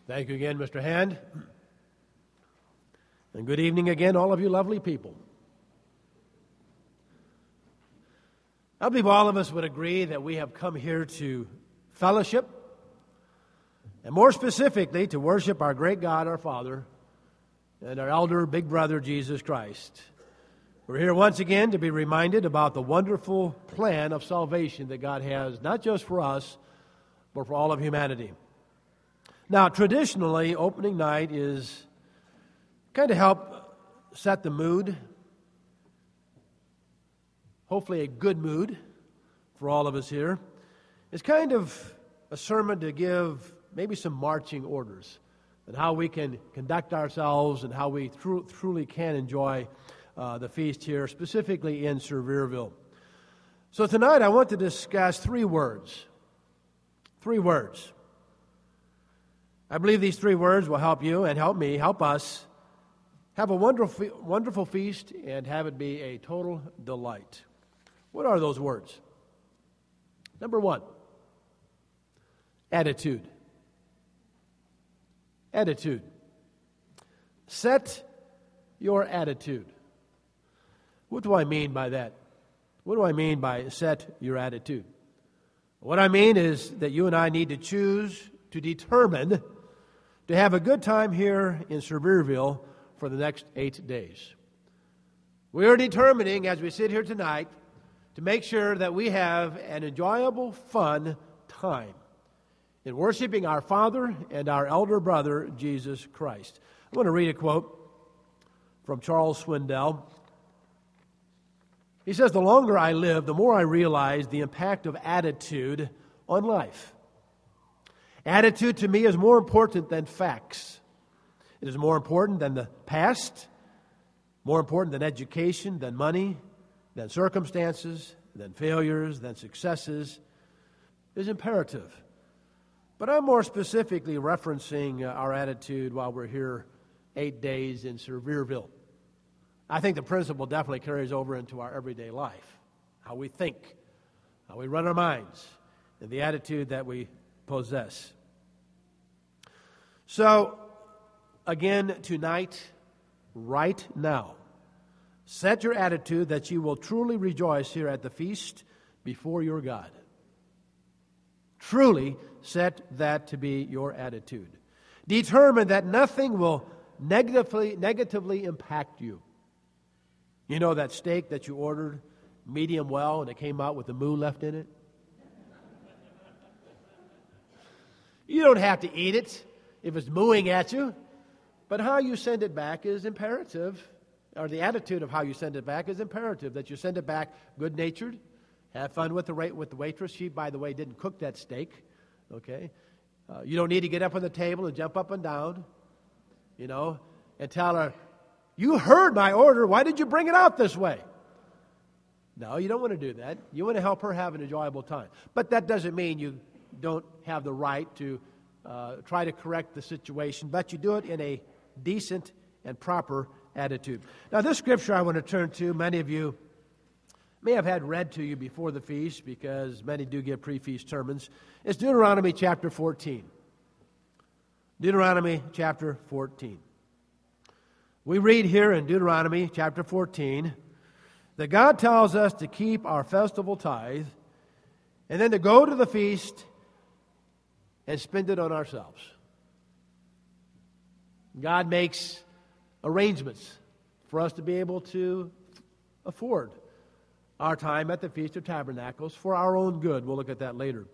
Thank you again, Mr. Hand. And good evening again, all of you lovely people. I believe all of us would agree that we have come here to fellowship, and more specifically, to worship our great God, our Father, and our elder, big brother, Jesus Christ. We're here once again to be reminded about the wonderful plan of salvation that God has, not just for us, but for all of humanity. Now, traditionally, opening night is kind of help set the mood, hopefully a good mood for all of us here. It's kind of a sermon to give maybe some marching orders and how we can conduct ourselves and how we truly can enjoy the feast here, specifically in Sevierville. So tonight I want to discuss three words. Three words. I believe these three words will help you and help me, help us have a wonderful feast and have it be a total delight. What are those words? Number one, attitude. Attitude. Set your attitude. What do I mean by that? What do I mean by set your attitude? What I mean is that you and I need to choose to determine to have a good time here in Sevierville for the next 8 days. We are determining as we sit here tonight to make sure that we have an enjoyable, fun time in worshiping our Father and our elder brother, Jesus Christ. I want to read a quote from Charles Swindoll. He says, "The longer I live, the more I realize the impact of attitude on life. Attitude to me is more important than facts. It is more important than the past, more important than education, than money, than circumstances, than failures, than successes. It is imperative." But I'm more specifically referencing our attitude while we're here 8 days in Sevierville. I think the principle definitely carries over into our everyday life, how we think, how we run our minds, and the attitude that we possess. So, again, tonight, right now, set your attitude that you will truly rejoice here at the feast before your God. Truly set that to be your attitude. Determine that nothing will negatively impact you. You know that steak that you ordered medium well and it came out with the moo left in it? You don't have to eat it if it's mooing at you, but how you send it back is imperative, or the attitude of how you send it back is imperative, that you send it back good-natured, have fun with the waitress. She, by the way, didn't cook that steak, okay? You don't need to get up on the table and jump up and down, and tell her, "You heard my order, why did you bring it out this way?" No, you don't want to do that. You want to help her have an enjoyable time. But that doesn't mean you don't have the right to try to correct the situation, but you do it in a decent and proper attitude. Now, this scripture I want to turn to, many of you may have had read to you before the feast, because many do give pre-feast sermons. It's Deuteronomy chapter 14. Deuteronomy chapter 14. We read here in Deuteronomy chapter 14 that God tells us to keep our festival tithe and then to go to the feast and spend it on ourselves. God makes arrangements for us to be able to afford our time at the Feast of Tabernacles for our own good. We'll look at that later.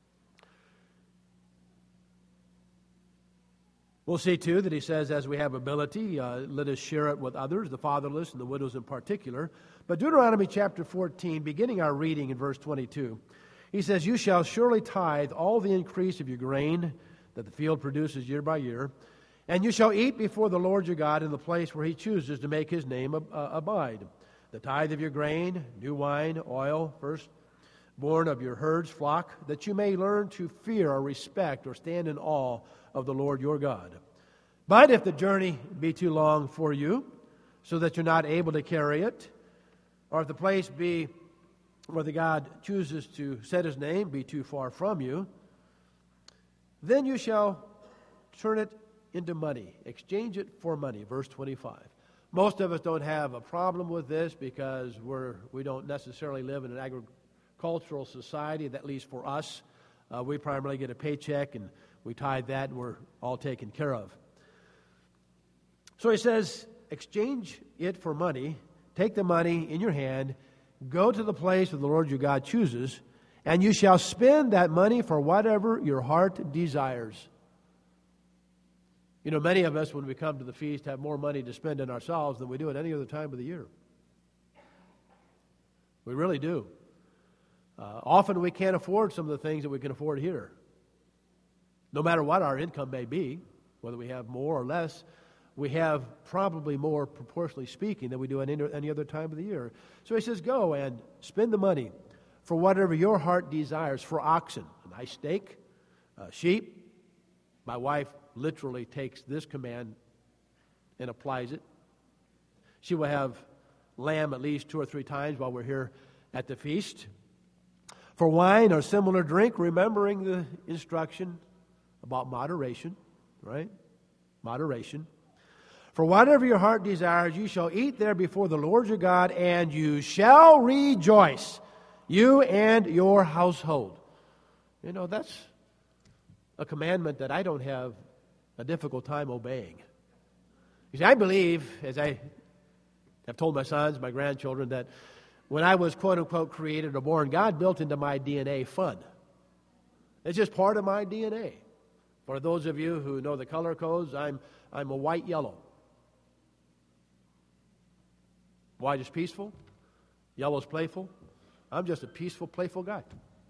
We'll see, too, that he says, as we have ability, let us share it with others, the fatherless and the widows in particular. But Deuteronomy chapter 14, beginning our reading in verse 22, he says, "You shall surely tithe all the increase of your grain that the field produces year by year, and you shall eat before the Lord your God in the place where he chooses to make his name abide. The tithe of your grain, new wine, oil, firstborn of your herds, flock, that you may learn to fear or respect or stand in awe of the Lord your God. But if the journey be too long for you, so that you're not able to carry it, or if the place be where the God chooses to set his name be too far from you, then you shall turn it into money. Exchange it for money, verse 25. Most of us don't have a problem with this because we don't necessarily live in an agricultural society, at least for us. We primarily get a paycheck and we tithe that and we're all taken care of. So he says, exchange it for money. Take the money in your hand. Go to the place where the Lord your God chooses, and you shall spend that money for whatever your heart desires. You know, many of us, when we come to the feast, have more money to spend on ourselves than we do at any other time of the year. We really do. Often we can't afford some of the things that we can afford here. No matter what our income may be, whether we have more or less, we have probably more, proportionally speaking, than we do at any other time of the year. So he says, go and spend the money for whatever your heart desires, for oxen, a nice steak, sheep. My wife literally takes this command and applies it. She will have lamb at least 2 or 3 times while we're here at the feast. For wine or similar drink, remembering the instruction about moderation, right? Moderation. For whatever your heart desires, you shall eat there before the Lord your God, and you shall rejoice, you and your household. You know, that's a commandment that I don't have a difficult time obeying. You see, I believe, as I have told my sons, my grandchildren, that when I was quote-unquote created or born, God built into my DNA fun. It's just part of my DNA. For those of you who know the color codes, I'm a white-yellow. White is peaceful, yellow is playful. I'm just a peaceful, playful guy.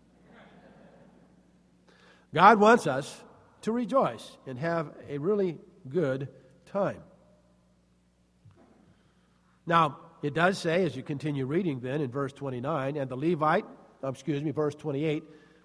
God wants us to rejoice and have a really good time. Now, it does say, as you continue reading then in verse 29, and the Levite, verse 28,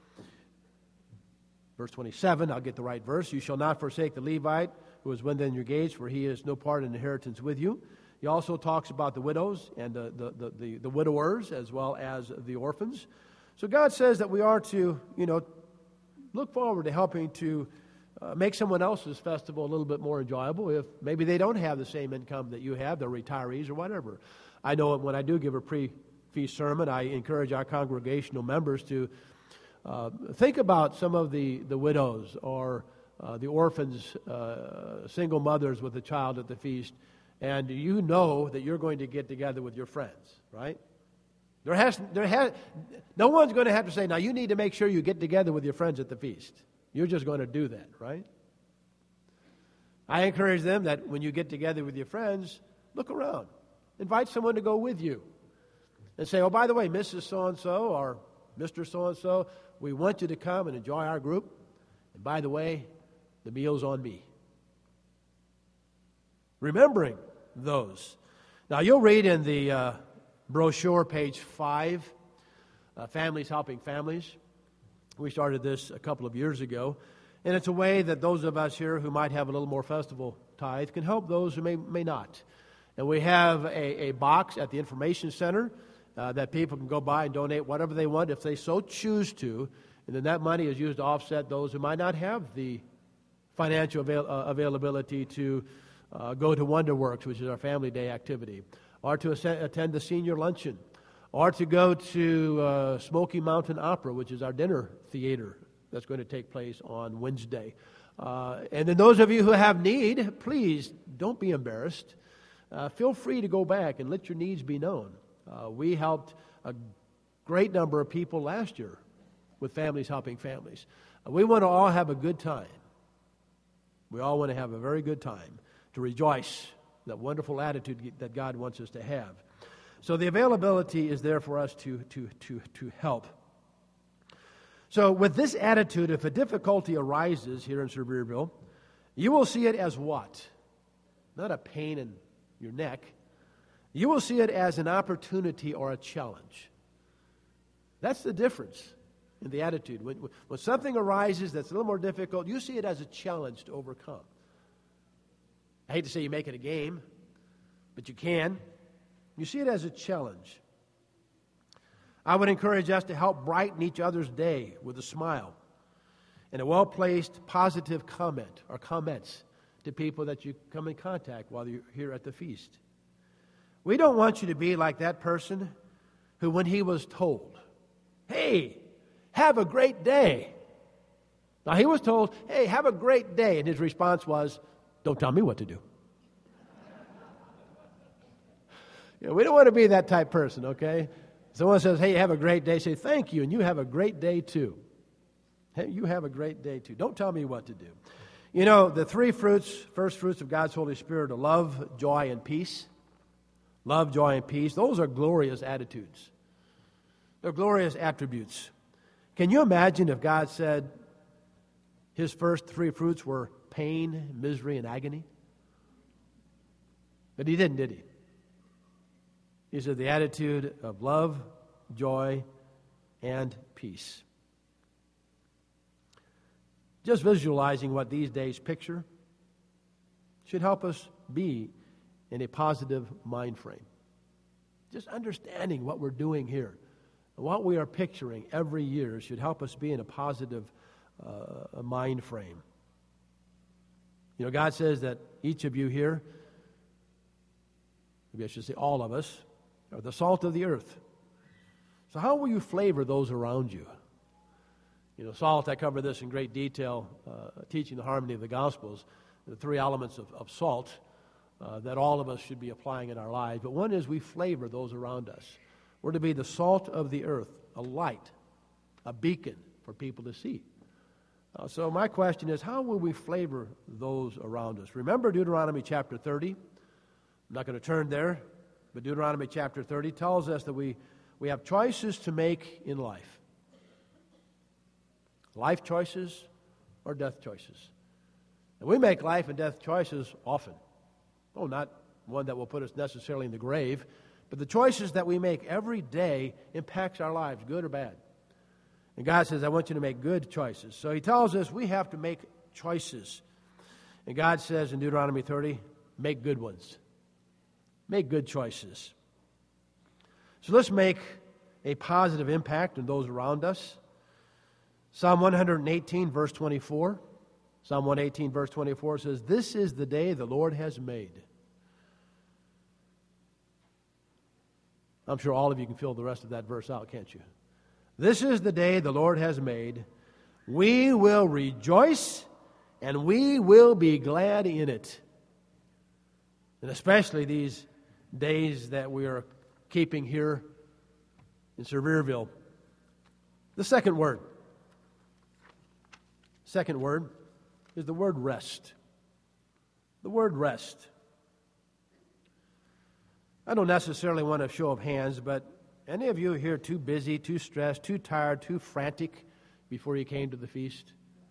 verse 27, I'll get the right verse. You shall not forsake the Levite who is within your gates, for he has no part in inheritance with you. He also talks about the widows and the widowers as well as the orphans. So God says that we are to, look forward to helping to make someone else's festival a little bit more enjoyable if maybe they don't have the same income that you have, they're retirees or whatever. I know when I do give a pre-feast sermon, I encourage our congregational members to think about some of the widows or the orphans, single mothers with a child at the feast, and you know that you're going to get together with your friends, right? No one's going to have to say, now you need to make sure you get together with your friends at the feast. You're just going to do that, right? I encourage them that when you get together with your friends, look around. Invite someone to go with you. And say, oh, by the way, Mrs. So-and-so or Mr. So-and-so, we want you to come and enjoy our group. And by the way, the meal's on me. Remembering those. Now, you'll read in the brochure, page 5, Families Helping Families. We started this a couple of years ago, and it's a way that those of us here who might have a little more festival tithe can help those who may not. And we have a box at the information center that people can go by and donate whatever they want if they so choose to, and then that money is used to offset those who might not have the financial availability to go to WonderWorks, which is our family day activity, or to attend the senior luncheon, or to go to Smoky Mountain Opera, which is our dinner theater that's going to take place on Wednesday. And then those of you who have need, please don't be embarrassed. Feel free to go back and let your needs be known. We helped a great number of people last year with Families Helping Families. We want to all have a good time. We all want to have a very good time to rejoice, that wonderful attitude that God wants us to have. So the availability is there for us to help. So with this attitude, if a difficulty arises here in Sevierville, you will see it as what? Not a pain in your neck. You will see it as an opportunity or a challenge. That's the difference in the attitude. When something arises that's a little more difficult, you see it as a challenge to overcome. I hate to say you make it a game, but you can. You see it as a challenge. I would encourage us to help brighten each other's day with a smile and a well-placed positive comment or comments to people that you come in contact while you're here at the feast. We don't want you to be like that person who, when he was told, "Hey, have a great day." Now, he was told, "Hey, have a great day," and his response was, "Don't tell me what to do." We don't want to be that type person, okay? Someone says, "Hey, have a great day," say, "Thank you, and you have a great day too." Hey, you have a great day too. Don't tell me what to do. You know, the three fruits, first fruits of God's Holy Spirit are love, joy, and peace. Love, joy, and peace. Those are glorious attitudes. They're glorious attributes. Can you imagine if God said his first three fruits were pain, misery, and agony? But he didn't, did he? He said the attitude of love, joy, and peace. Just visualizing what these days picture should help us be in a positive mind frame. Just understanding what we're doing here, what we are picturing every year should help us be in a positive mind frame. You know, God says that each of you here, maybe I should say all of us, are the salt of the earth. So how will you flavor those around you? You know, salt, I cover this in great detail, teaching the harmony of the Gospels, the three elements of salt that all of us should be applying in our lives. But one is we flavor those around us. We're to be the salt of the earth, a light, a beacon for people to see. So my question is, how will we flavor those around us? Remember Deuteronomy chapter 30? I'm not going to turn there, but Deuteronomy chapter 30 tells us that we have choices to make in life. Life choices or death choices. And we make life and death choices often. Oh, not one that will put us necessarily in the grave, but the choices that we make every day impacts our lives, good or bad. And God says, I want you to make good choices. So he tells us we have to make choices. And God says in Deuteronomy 30, make good ones. Make good choices. So let's make a positive impact on those around us. Psalm 118, verse 24. Psalm 118, verse 24 says, "This is the day the Lord has made." I'm sure all of you can fill the rest of that verse out, can't you? This is the day the Lord has made. We will rejoice and we will be glad in it. And especially these days that we are keeping here in Sevierville. The second word is the word rest. The word rest. I don't necessarily want a show of hands, but any of you here too busy, too stressed, too tired, too frantic before you came to the feast?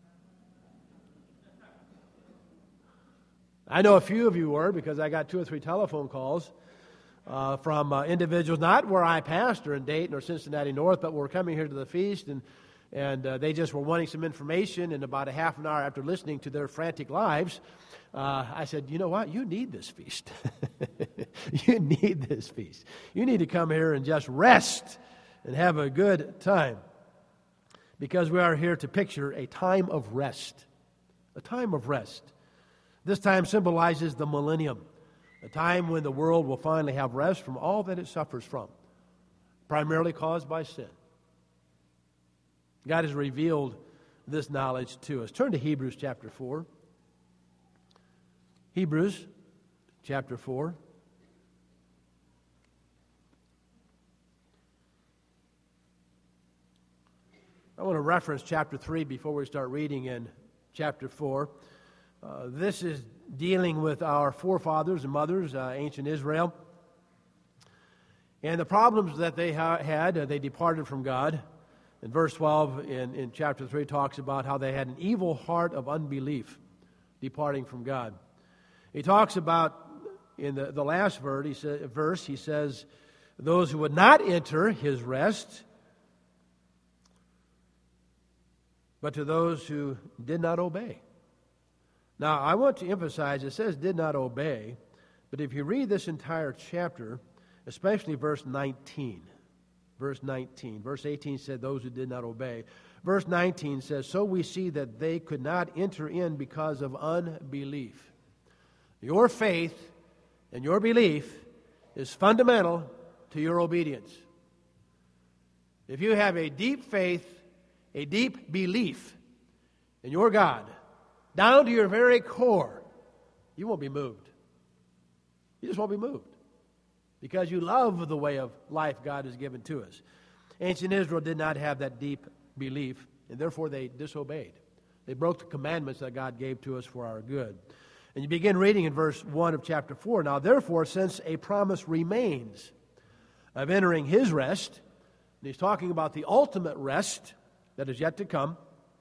I know a few of you were, because I got 2 or 3 telephone calls from individuals, not where I pastor in Dayton or Cincinnati North, but were coming here to the feast, and they just were wanting some information. And about a half an hour after listening to their frantic lives, I said, you know what? You need this feast. You need this feast. You need to come here and just rest and have a good time, because we are here to picture a time of rest. A time of rest. This time symbolizes the millennium, a time when the world will finally have rest from all that it suffers from, primarily caused by sin. God has revealed this knowledge to us. Turn to Hebrews chapter 4. Hebrews chapter 4. I want to reference chapter 3 before we start reading in chapter 4. This is dealing with our forefathers and mothers, ancient Israel. And the problems that they had, they departed from God. And verse 12 in chapter 3 talks about how they had an evil heart of unbelief, departing from God. He talks about, in the last verse, he says, those who would not enter his rest, but to those who did not obey. Now, I want to emphasize, it says did not obey, but if you read this entire chapter, especially verse 19, verse 19. Verse 18 said, those who did not obey. Verse 19 says, so we see that they could not enter in because of unbelief. Your faith and your belief is fundamental to your obedience. If you have a deep faith, a deep belief in your God, down to your very core, you won't be moved. You just won't be moved. Because you love the way of life God has given to us. Ancient Israel did not have that deep belief, and therefore they disobeyed. They broke the commandments that God gave to us for our good. And you begin reading in verse 1 of chapter 4. Now therefore, since a promise remains of entering his rest, and he's talking about the ultimate rest that is yet to come,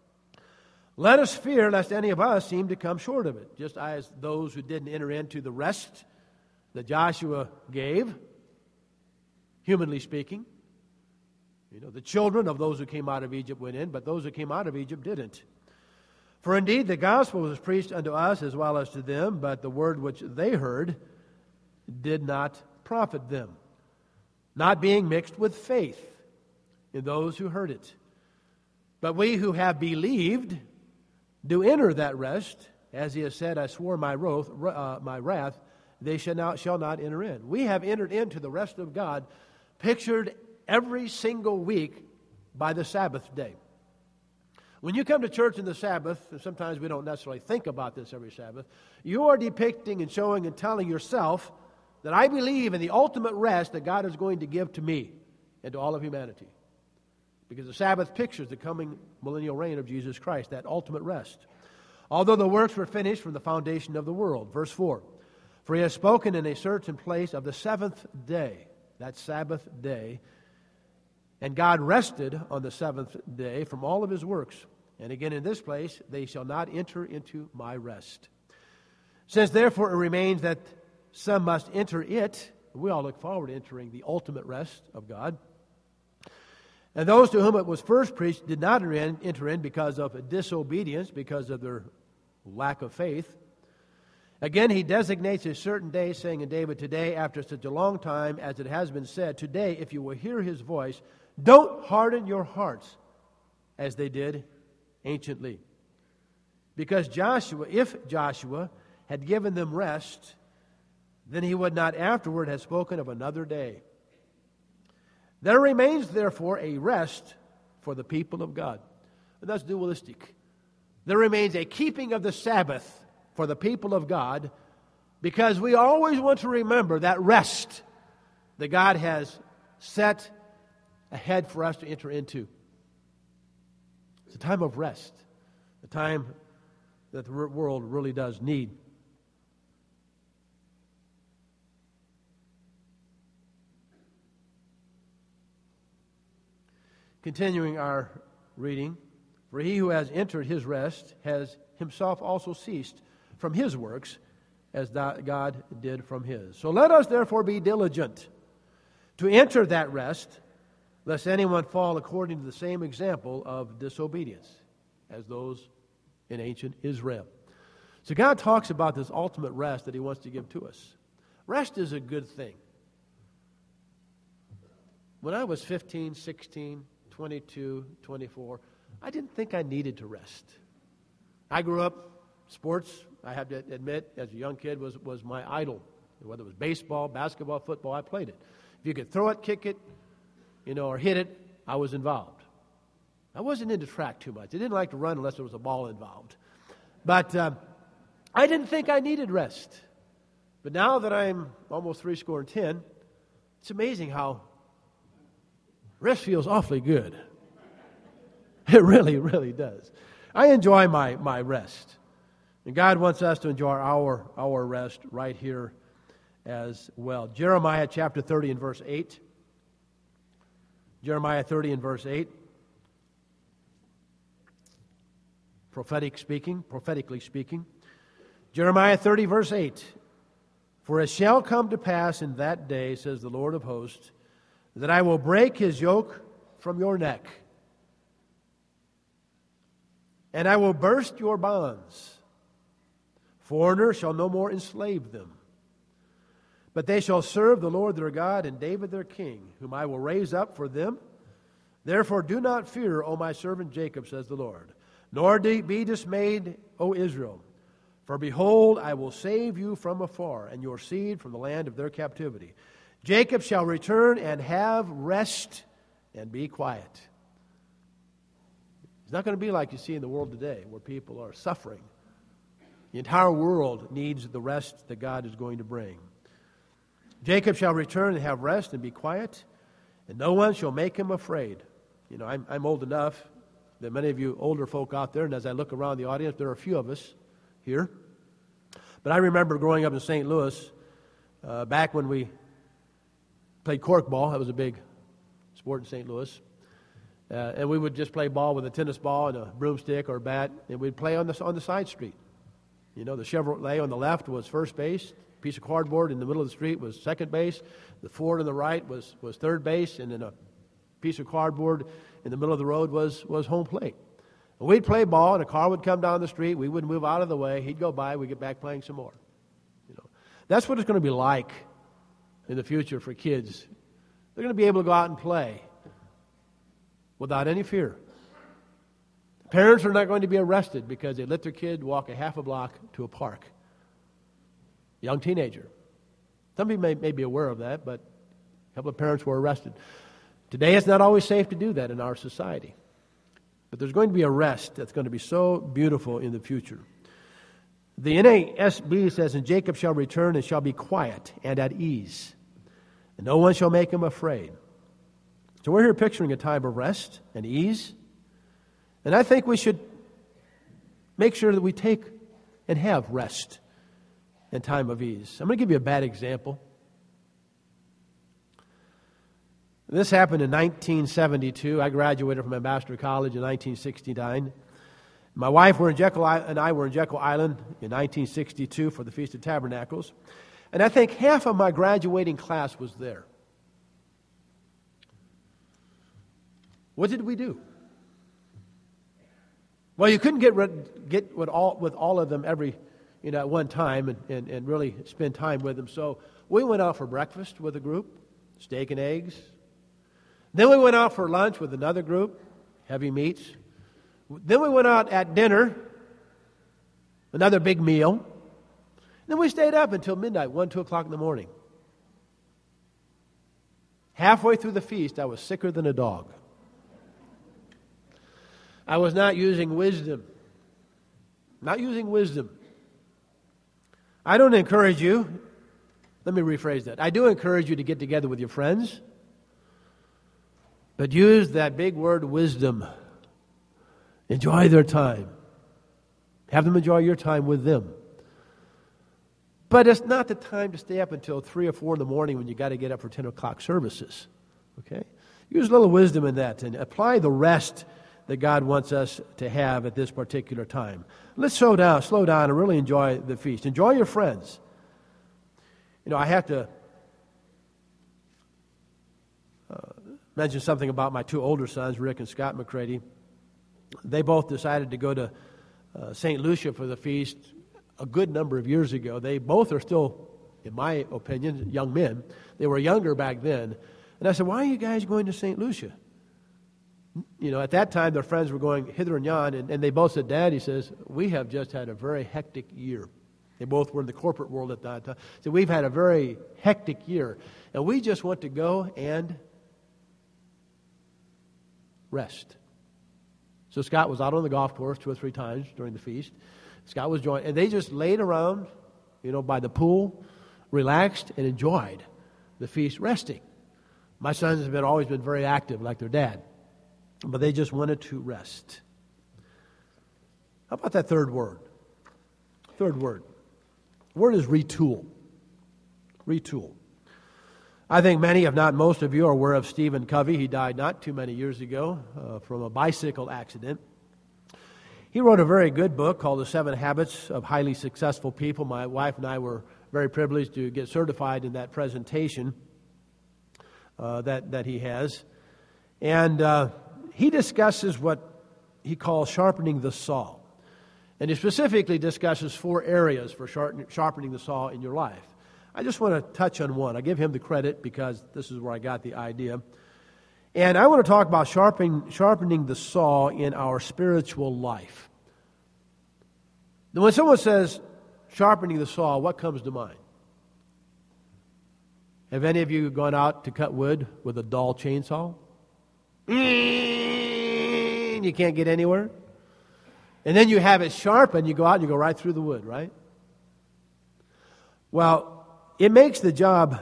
let us fear lest any of us seem to come short of it, just as those who didn't enter into the rest that Joshua gave, humanly speaking. The children of those who came out of Egypt went in, but those who came out of Egypt didn't. For indeed the gospel was preached unto us as well as to them, but the word which they heard did not profit them, not being mixed with faith in those who heard it. But we who have believed do enter that rest, as he has said, I swore my wrath, they shall not enter in. We have entered into the rest of God, pictured every single week by the Sabbath day. When you come to church in the Sabbath, and sometimes we don't necessarily think about this every Sabbath, you are depicting and showing and telling yourself that I believe in the ultimate rest that God is going to give to me and to all of humanity. Because the Sabbath pictures the coming millennial reign of Jesus Christ, that ultimate rest. Although the works were finished from the foundation of the world. Verse 4, for he has spoken in a certain place of the seventh day, that Sabbath day, and God rested on the seventh day from all of his works. And again in this place, they shall not enter into my rest. Since therefore it remains that some must enter it, we all look forward to entering the ultimate rest of God. And those to whom it was first preached did not enter in because of disobedience, because of their lack of faith. Again, he designates a certain day, saying in David, today, after such a long time, as it has been said, today, if you will hear his voice, don't harden your hearts as they did anciently. Because if Joshua had given them rest, then he would not afterward have spoken of another day. There remains, therefore, a rest for the people of God. And that's dualistic. There remains a keeping of the Sabbath for the people of God, because we always want to remember that rest that God has set ahead for us to enter into. It's a time of rest, a time that the world really does need. Continuing our reading, for he who has entered his rest has himself also ceased from his works, as God did from his. So let us therefore be diligent to enter that rest, lest anyone fall according to the same example of disobedience as those in ancient Israel. So God talks about this ultimate rest that he wants to give to us. Rest is a good thing. When I was 15, 16, 22, 24, I didn't think I needed to rest. I grew up, sports, I have to admit, as a young kid, was my idol. Whether it was baseball, basketball, football, I played it. If you could throw it, kick it, or hit it, I was involved. I wasn't into track too much. I didn't like to run unless there was a ball involved. But I didn't think I needed rest. But now that I'm almost 70, it's amazing how rest feels awfully good. It really, really does. I enjoy my rest. And God wants us to enjoy our rest right here as well. Jeremiah chapter 30 and verse 8. Jeremiah 30 and verse 8. Prophetically speaking. Jeremiah 30 verse 8. For it shall come to pass in that day, says the Lord of hosts, that I will break his yoke from your neck, and I will burst your bonds. Foreigner shall no more enslave them. But they shall serve the Lord their God and David their king, whom I will raise up for them. Therefore do not fear, O my servant Jacob, says the Lord, nor be dismayed, O Israel. For behold, I will save you from afar, and your seed from the land of their captivity. Jacob shall return and have rest and be quiet. It's not going to be like you see in the world today, where people are suffering. The entire world needs the rest that God is going to bring. Jacob shall return and have rest and be quiet, and no one shall make him afraid. You know, I'm old enough that many of you older folk out there, and as I look around the audience, there are a few of us here. But I remember growing up in St. Louis, back when we played corkball. That was a big sport in St. Louis. And we would just play ball with a tennis ball and a broomstick or a bat, and we'd play on the side street. You know, the Chevrolet on the left was first base. Piece of cardboard in the middle of the street was second base. The Ford on the right was third base, and then a piece of cardboard in the middle of the road was home plate. And we'd play ball, and a car would come down the street. We would move out of the way. He'd go by. We'd get back playing some more. You know, that's what it's going to be like in the future for kids. They're going to be able to go out and play without any fear. Parents are not going to be arrested because they let their kid walk a half a block to a park. Young teenager. Some people may be aware of that, but a couple of parents were arrested. Today it's not always safe to do that in our society. But there's going to be a rest that's going to be so beautiful in the future. The NASB says, and Jacob shall return and shall be quiet and at ease, and no one shall make him afraid. So we're here picturing a time of rest and ease. And I think we should make sure that we take and have rest and time of ease. I'm going to give you a bad example. This happened in 1972. I graduated from Ambassador College in 1969. My wife and I were in Jekyll Island in 1962 for the Feast of Tabernacles. And I think half of my graduating class was there. What did we do? Well, you couldn't get with all of them at one time and really spend time with them. So we went out for breakfast with a group, steak and eggs. Then we went out for lunch with another group, heavy meats. Then we went out at dinner, another big meal. Then we stayed up until midnight, 1, 2 o'clock in the morning. Halfway through the feast, I was sicker than a dog. I was not using wisdom. Not using wisdom. I don't encourage you. Let me rephrase that. I do encourage you to get together with your friends. But use that big word, wisdom. Enjoy their time. Have them enjoy your time with them. But it's not the time to stay up until 3 or 4 in the morning when you got to get up for 10 o'clock services. Okay? Use a little wisdom in that and apply the rest that God wants us to have at this particular time. Let's slow down and really enjoy the feast. Enjoy your friends. You know, I have to mention something about my 2 older sons, Rick and Scott McCready. They both decided to go to St. Lucia for the feast a good number of years ago. They both are still, in my opinion, young men. They were younger back then. And I said, why are you guys going to St. Lucia? You know, at that time, their friends were going hither and yon, and they both said, Dad, he says, we have just had a very hectic year. They both were in the corporate world at that time. So we've had a very hectic year, and we just want to go and rest. So Scott was out on the golf course 2 or 3 times during the feast. Scott was joined, and they just laid around, by the pool, relaxed, and enjoyed the feast, resting. My sons have always been very active, like their dad. But they just wanted to rest. How about that third word? Third word. The word is retool. Retool. I think many, if not most of you, are aware of Stephen Covey. He died not too many years ago from a bicycle accident. He wrote a very good book called The 7 Habits of Highly Successful People. My wife and I were very privileged to get certified in that presentation that he has. And he discusses what he calls sharpening the saw. And he specifically discusses 4 areas for sharpening the saw in your life. I just want to touch on one. I give him the credit because this is where I got the idea. And I want to talk about sharpening the saw in our spiritual life. Now, when someone says sharpening the saw, what comes to mind? Have any of you gone out to cut wood with a dull chainsaw? You can't get anywhere. And then you have it sharpened, you go out and you go right through the wood, right? Well, it makes the job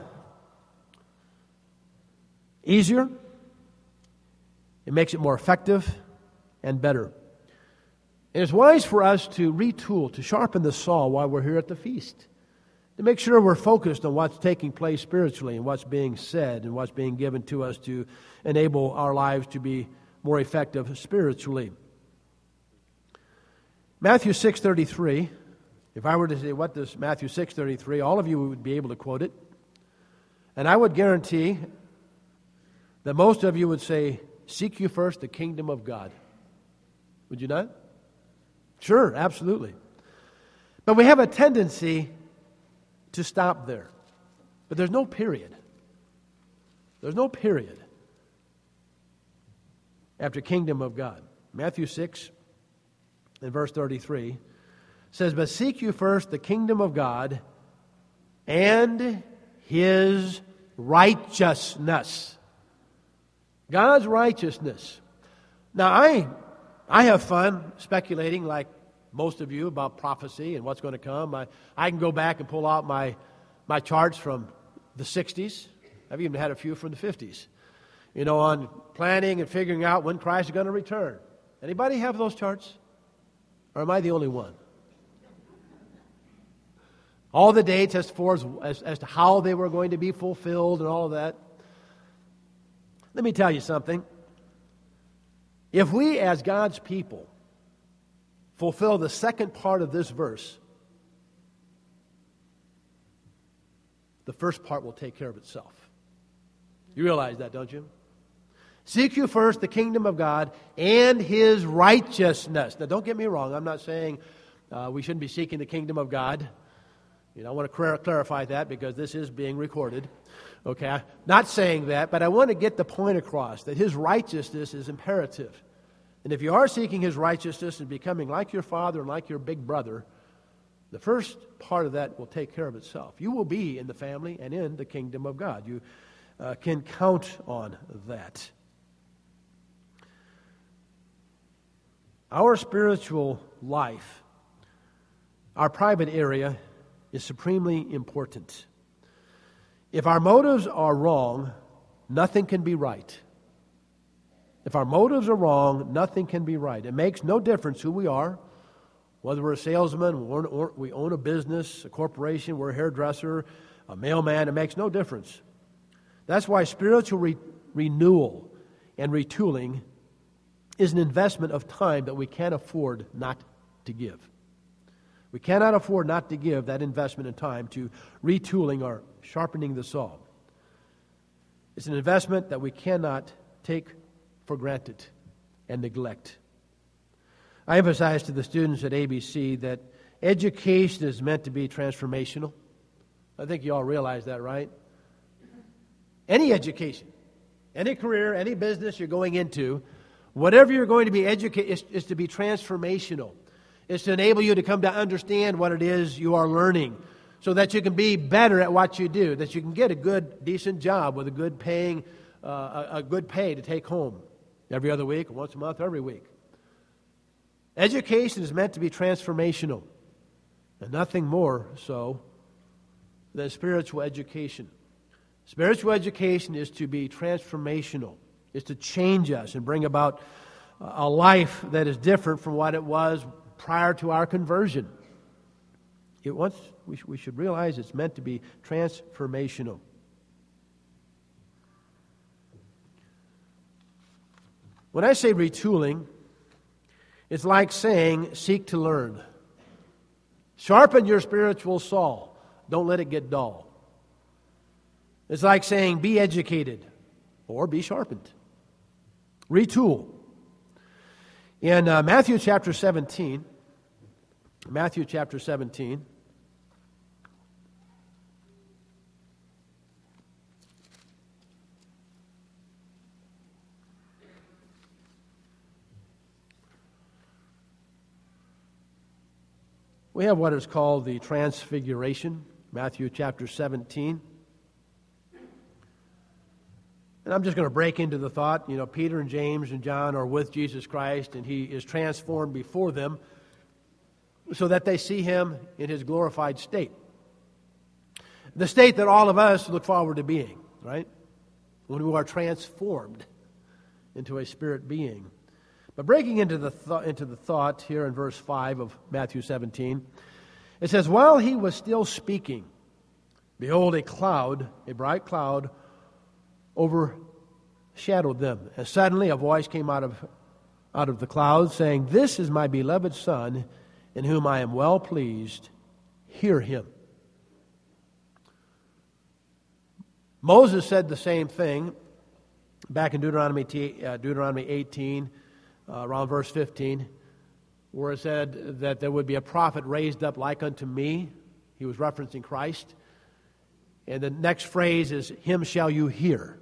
easier. It makes it more effective and better. And it's wise for us to retool, to sharpen the saw while we're here at the feast. To make sure we're focused on what's taking place spiritually and what's being said and what's being given to us to enable our lives to be more effective spiritually. Matthew 6:33, if I were to say what does Matthew 6:33, all of you would be able to quote it. And I would guarantee that most of you would say, seek you first the kingdom of God. Would you not? Sure, absolutely. But we have a tendency to stop there. But there's no period. There's no period after kingdom of God. Matthew 6 and verse 33 says, but seek you first the kingdom of God and His righteousness. God's righteousness. Now, I have fun speculating like most of you about prophecy and what's going to come. I can go back and pull out my charts from the 60s. I've even had a few from the 50s. On planning and figuring out when Christ is going to return. Anybody have those charts? Or am I the only one? All the dates as to how they were going to be fulfilled and all of that. Let me tell you something. If we as God's people fulfill the second part of this verse, the first part will take care of itself. You realize that, don't you? Seek you first the kingdom of God and His righteousness. Now, don't get me wrong. I'm not saying we shouldn't be seeking the kingdom of God. I want to clarify that because this is being recorded. Okay, I'm not saying that, but I want to get the point across that His righteousness is imperative. And if you are seeking His righteousness and becoming like your father and like your big brother, the first part of that will take care of itself. You will be in the family and in the kingdom of God. You can count on that. Our spiritual life, our private area, is supremely important. If our motives are wrong, nothing can be right. If our motives are wrong, nothing can be right. It makes no difference who we are, whether we're a salesman, we own a business, a corporation, we're a hairdresser, a mailman, it makes no difference. That's why spiritual renewal and retooling is an investment of time that we can't afford not to give. We cannot afford not to give that investment in time to retooling or sharpening the saw. It's an investment that we cannot take for granted and neglect. I emphasize to the students at ABC that education is meant to be transformational. I think you all realize that, right? Any education, any career, any business you're going into, whatever you're going to be educated is to be transformational. It's to enable you to come to understand what it is you are learning so that you can be better at what you do, that you can get a good, decent job with a good pay to take home every other week, or once a month, every week. Education is meant to be transformational, and nothing more so than spiritual education. Spiritual education is to be transformational. It's to change us and bring about a life that is different from what it was prior to our conversion. We should realize it's meant to be transformational. When I say retooling, it's like saying, seek to learn. Sharpen your spiritual saw. Don't let it get dull. It's like saying, be educated or be sharpened. Retool. In Matthew chapter 17, We have what is called the Transfiguration, Matthew chapter 17. And I'm just going to break into the thought, Peter and James and John are with Jesus Christ, and he is transformed before them so that they see him in his glorified state. The state that all of us look forward to being, right? When we are transformed into a spirit being. But breaking into the thought here in verse 5 of Matthew 17, it says, "While he was still speaking, behold, a bright cloud, overshadowed them. And suddenly a voice came out of the cloud, saying, 'This is my beloved Son, in whom I am well pleased. Hear him.'" Moses said the same thing back in Deuteronomy 18, around verse 15, where it said that there would be a prophet raised up like unto me. He was referencing Christ. And the next phrase is, "Him shall you hear."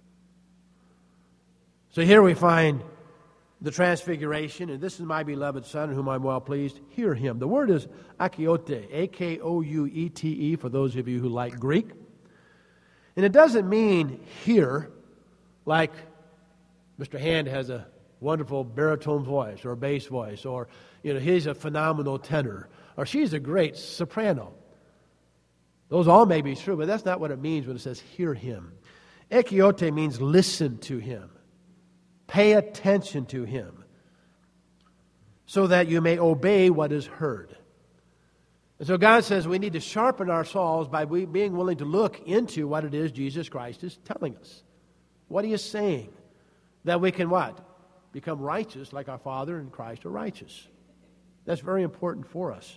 So here we find the transfiguration, and "This is my beloved Son, in whom I'm well pleased. Hear him." The word is akiote, A-K-O-U-E-T-E, for those of you who like Greek. And it doesn't mean hear like Mr. Hand has a wonderful baritone voice or a bass voice, or he's a phenomenal tenor, or she's a great soprano. Those all may be true, but that's not what it means when it says hear him. Ekiote means listen to him. Pay attention to him, so that you may obey what is heard. And so God says we need to sharpen our souls by being willing to look into what it is Jesus Christ is telling us. What he is saying. That we can what? Become righteous like our Father and Christ are righteous. That's very important for us.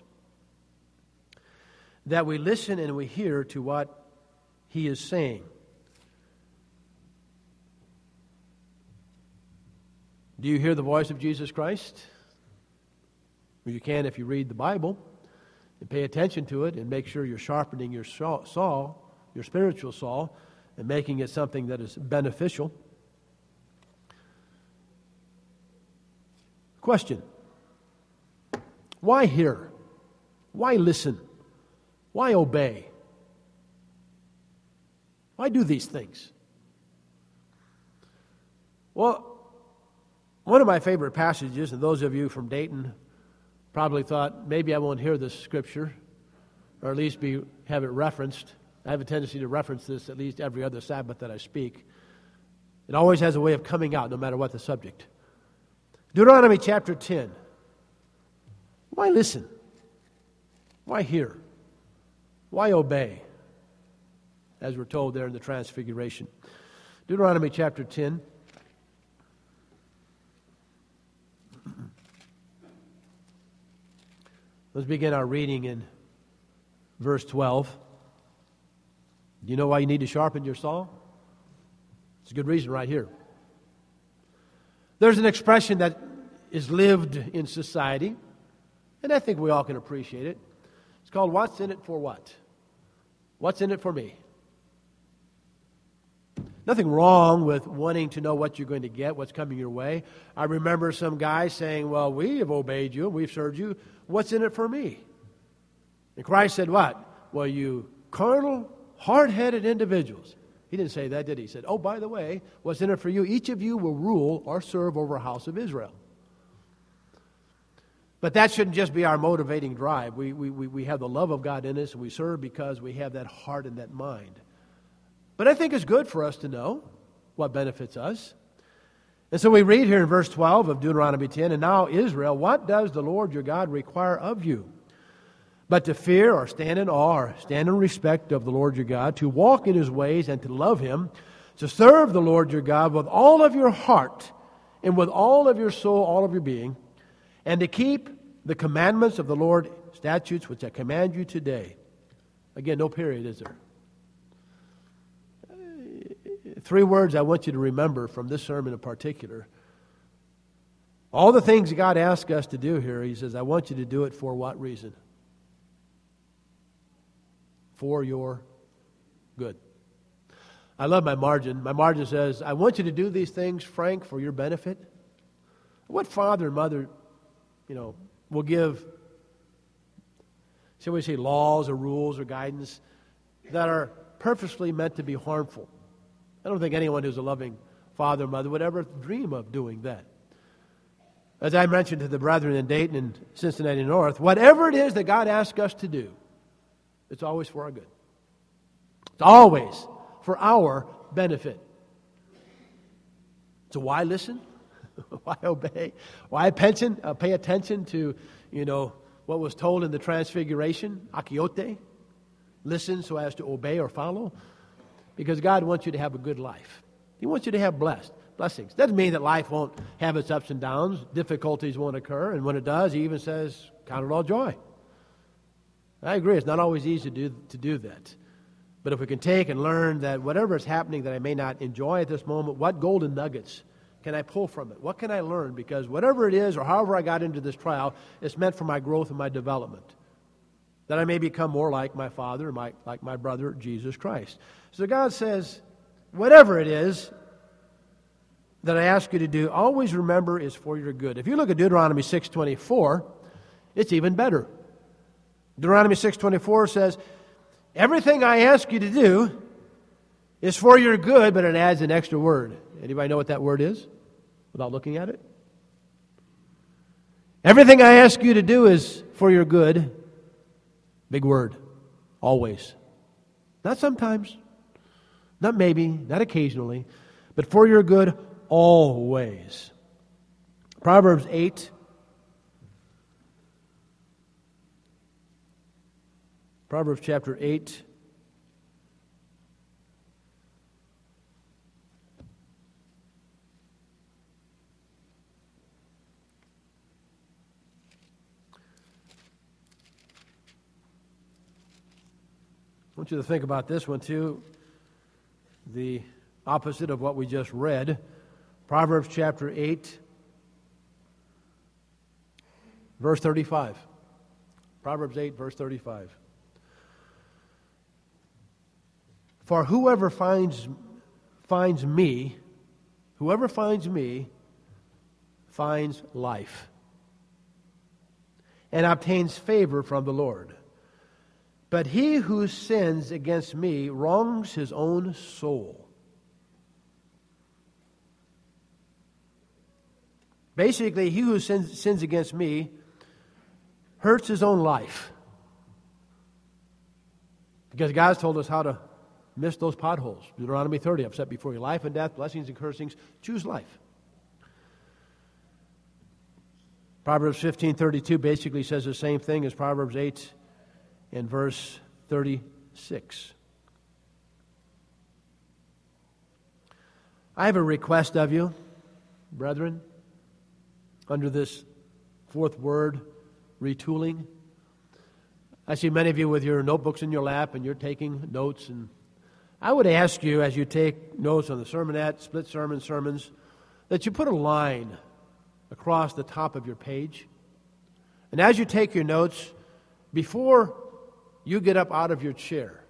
That we listen and we hear to what he is saying. Do you hear the voice of Jesus Christ? Well, you can if you read the Bible and pay attention to it and make sure you're sharpening your saw, your spiritual saw, and making it something that is beneficial. Question: why hear? Why listen? Why obey? Why do these things? Well, one of my favorite passages, and those of you from Dayton probably thought, maybe I won't hear this scripture, or at least have it referenced. I have a tendency to reference this at least every other Sabbath that I speak. It always has a way of coming out, no matter what the subject. Deuteronomy chapter 10. Why listen? Why hear? Why obey? As we're told there in the Transfiguration. Deuteronomy chapter 10. Let's begin our reading in verse 12. Do you know why you need to sharpen your saw? It's a good reason right here. There's an expression that is lived in society, and I think we all can appreciate it. It's called, "What's in it for what?" What's in it for me? Nothing wrong with wanting to know what you're going to get, what's coming your way. I remember some guys saying, "Well, we have obeyed you, we've served you. What's in it for me?" And Christ said what? "Well, you carnal, hard-headed individuals." He didn't say that, did he? He said, "Oh, by the way, what's in it for you? Each of you will rule or serve over a house of Israel." But that shouldn't just be our motivating drive. We have the love of God in us, and we serve because we have that heart and that mind. But I think it's good for us to know what benefits us. And so we read here in verse 12 of Deuteronomy 10, "And now, Israel, what does the Lord your God require of you? But to fear or stand in awe or stand in respect of the Lord your God, to walk in his ways and to love him, to serve the Lord your God with all of your heart and with all of your soul, all of your being, and to keep the commandments of the Lord, statutes which I command you today." Again, no period, is there? 3 words I want you to remember from this sermon in particular. All the things God asks us to do here, he says, I want you to do it for what reason? For your good. I love my margin. My margin says, I want you to do these things, Frank, for your benefit. What father and mother, will give Shall we say laws or rules or guidance that are purposely meant to be harmful. I don't think anyone who's a loving father or mother would ever dream of doing that. As I mentioned to the brethren in Dayton and Cincinnati North, whatever it is that God asks us to do, it's always for our good. It's always for our benefit. So why listen? Why obey? Why pay attention to, what was told in the Transfiguration, akiote? Listen so as to obey or follow. Because God wants you to have a good life. He wants you to have blessings. Doesn't mean that life won't have its ups and downs. Difficulties won't occur. And when it does, He even says, count it all joy. I agree. It's not always easy to do that. But if we can take and learn that whatever is happening that I may not enjoy at this moment, what golden nuggets can I pull from it? What can I learn? Because whatever it is or however I got into this trial, it's meant for my growth and my development. That I may become more like my Father, like my brother, Jesus Christ. So God says, whatever it is that I ask you to do, always remember is for your good. If you look at Deuteronomy 6:24, it's even better. Deuteronomy 6:24 says, everything I ask you to do is for your good, but it adds an extra word. Anybody know what that word is without looking at it? Everything I ask you to do is for your good. Big word. Always. Not sometimes. Not maybe. Not occasionally. But for your good, always. Proverbs 8. Proverbs chapter 8. I want you to think about this one too. The opposite of what we just read. Proverbs chapter 8, verse 35. Proverbs 8, verse 35. For whoever finds me finds life and obtains favor from the Lord. But he who sins against me wrongs his own soul. Basically, he who sins against me hurts his own life. Because God's told us how to miss those potholes. Deuteronomy 30, I've set before you life and death, blessings and cursings. Choose life. Proverbs 15:32 basically says the same thing as Proverbs 8 in verse 36. I have a request of you, brethren, under this fourth word, retooling. I see many of you with your notebooks in your lap and you're taking notes. And I would ask you, as you take notes on the sermonette, split sermons, that you put a line across the top of your page. And as you take your notes, before you get up out of your chair,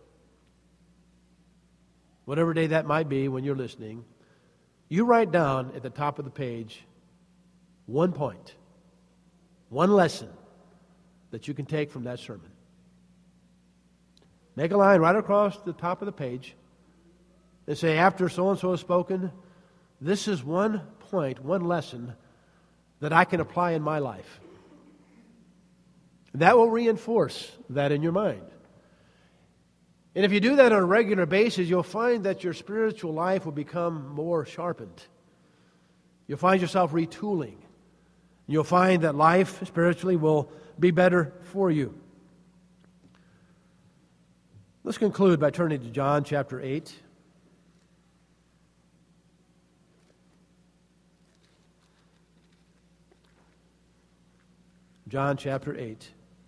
whatever day that might be when you're listening, you write down at the top of the page one point, one lesson that you can take from that sermon. Make a line right across the top of the page and say, after so-and-so has spoken, this is one point, one lesson that I can apply in my life. That will reinforce that in your mind. And if you do that on a regular basis, you'll find that your spiritual life will become more sharpened. You'll find yourself retooling. You'll find that life spiritually will be better for you. Let's conclude by turning to John chapter 8. John chapter 8.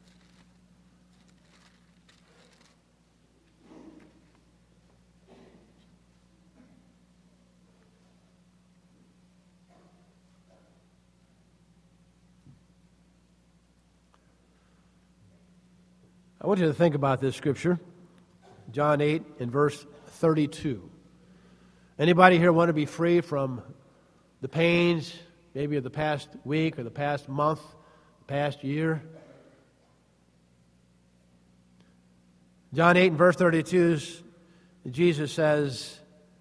I want you to think about this scripture, John 8 and verse 32. Anybody here want to be free from the pains, maybe of the past week or the past month, the past year? John 8 and verse 32, Jesus says,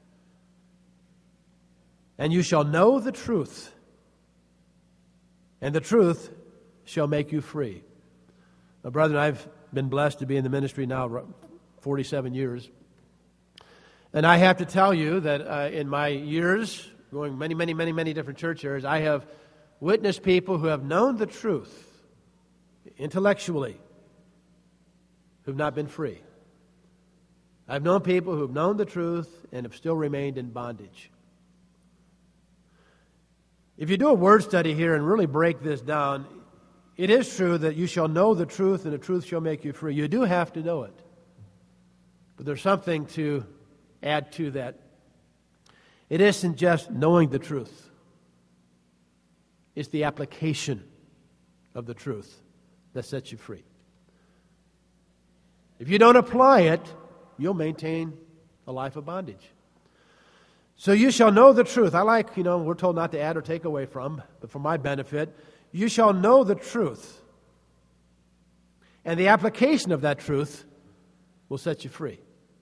"And you shall know the truth, and the truth shall make you free." Now, brethren, I've been blessed to be in the ministry now 47 years. And I have to tell you that in my years, going many different church areas, I have witnessed people who have known the truth intellectually who've not been free. I've known people who've known the truth and have still remained in bondage. If you do a word study here and really break this down, it is true that you shall know the truth and the truth shall make you free. You do have to know it. But there's something to add to that. It isn't just knowing the truth. It's the application of the truth that sets you free. If you don't apply it, you'll maintain a life of bondage. So you shall know the truth. I like, we're told not to add or take away from, but for my benefit, you shall know the truth. And the application of that truth will set you free.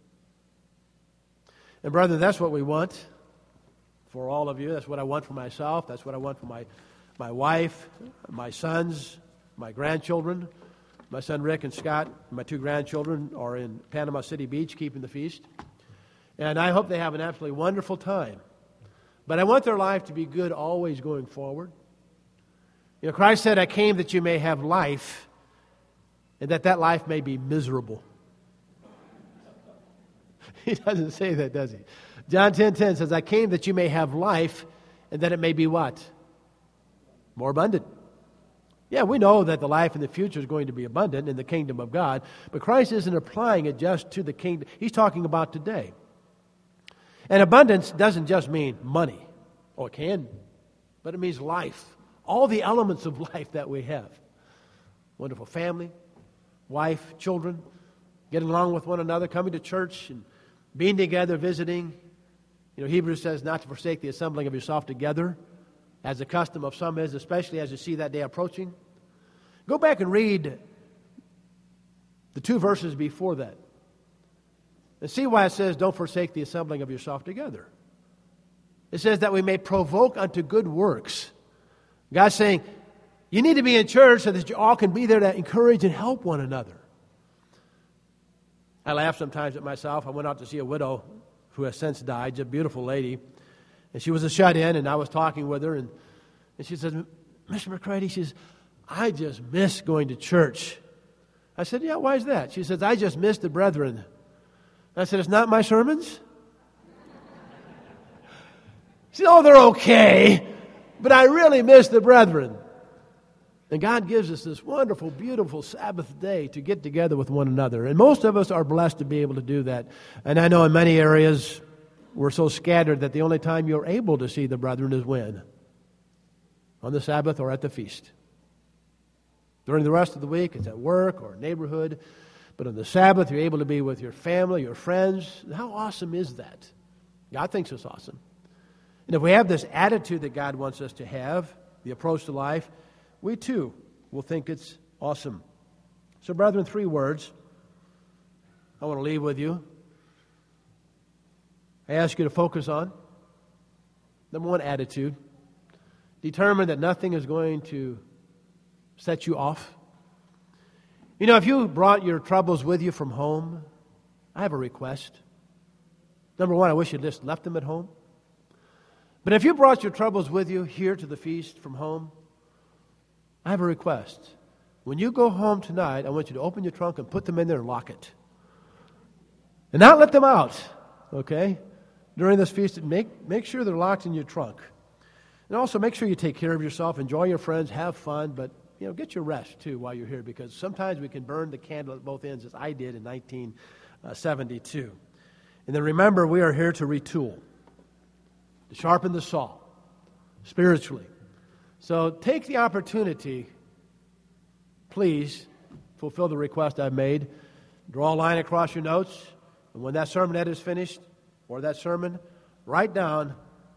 And brethren, that's what we want for all of you. That's what I want for myself. That's what I want for my wife, my sons, my grandchildren. My son Rick and Scott, my two grandchildren, are in Panama City Beach keeping the feast. And I hope they have an absolutely wonderful time. But I want their life to be good always going forward. Christ said, "I came that you may have life, and that life may be miserable." He doesn't say that, does he? John 10:10 says, "I came that you may have life, and that it may be" what? More abundant. Yeah, we know that the life in the future is going to be abundant in the kingdom of God, but Christ isn't applying it just to the kingdom. He's talking about today. And abundance doesn't just mean money, or it can, but it means life. All the elements of life that we have. Wonderful family, wife, children, getting along with one another, coming to church and being together, visiting. Hebrews says not to forsake the assembling of yourself together, as the custom of some is, especially as you see that day approaching. Go back and read the 2 verses before that. And see why it says, don't forsake the assembling of yourself together. It says that we may provoke unto good works. God's saying, you need to be in church so that you all can be there to encourage and help one another. I laugh sometimes at myself. I went out to see a widow who has since died, a beautiful lady. And she was a shut-in, and I was talking with her, and she said, "Mr. McCready," she says, "I just miss going to church." I said, "Yeah, why is that?" She says, "I just miss the brethren." I said, "It's not my sermons?" She said, "Oh, they're okay, but I really miss the brethren." And God gives us this wonderful, beautiful Sabbath day to get together with one another. And most of us are blessed to be able to do that. And I know in many areas we're so scattered that the only time you're able to see the brethren is when? On the Sabbath or at the feast. During the rest of the week, it's at work or neighborhood. But on the Sabbath, you're able to be with your family, your friends. How awesome is that? God thinks it's awesome. And if we have this attitude that God wants us to have, the approach to life, we too will think it's awesome. So, brethren, 3 words I want to leave with you. I ask you to focus on. Number 1, attitude. Determine that nothing is going to set you off. If you brought your troubles with you from home, I have a request. Number 1, I wish you'd just left them at home. But if you brought your troubles with you here to the feast from home, I have a request. When you go home tonight, I want you to open your trunk and put them in there and lock it. And not let them out, okay? During this feast, make sure they're locked in your trunk. And also make sure you take care of yourself, enjoy your friends, have fun, but get your rest too while you're here, because sometimes we can burn the candle at both ends, as I did in 1972. And then remember, we are here to retool, to sharpen the saw spiritually. So take the opportunity, please, fulfill the request I've made. Draw a line across your notes, and when that sermonette is finished, or that sermon, write down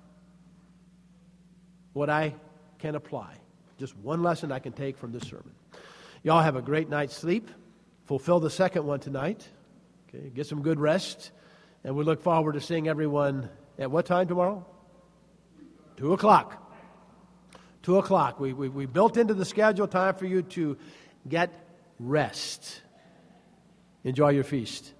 what I can apply. Just one lesson I can take from this sermon. Y'all have a great night's sleep. Fulfill the second one tonight. Okay, get some good rest. And we look forward to seeing everyone at what time tomorrow? 2 o'clock. 2 o'clock. We built into the schedule time for you to get rest. Enjoy your feast.